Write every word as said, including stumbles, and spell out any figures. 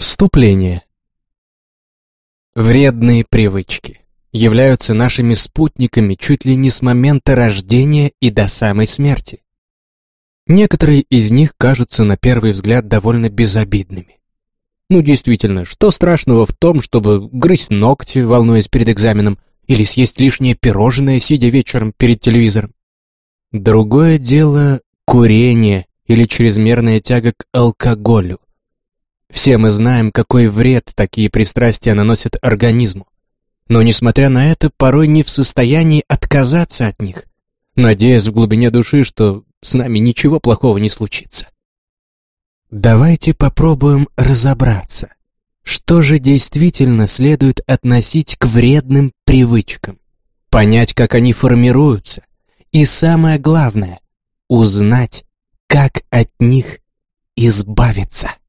Вступление. Вредные привычки являются нашими спутниками чуть ли не с момента рождения и до самой смерти. Некоторые из них кажутся на первый взгляд довольно безобидными. Ну действительно, что страшного в том, чтобы грызть ногти, волнуясь перед экзаменом, или съесть лишнее пирожное, сидя вечером перед телевизором? Другое дело — курение или чрезмерная тяга к алкоголю. Все мы знаем, какой вред такие пристрастия наносят организму. Но, несмотря на это, порой не в состоянии отказаться от них, надеясь в глубине души, что с нами ничего плохого не случится. Давайте попробуем разобраться, что же действительно следует относить к вредным привычкам, понять, как они формируются, и самое главное — узнать, как от них избавиться.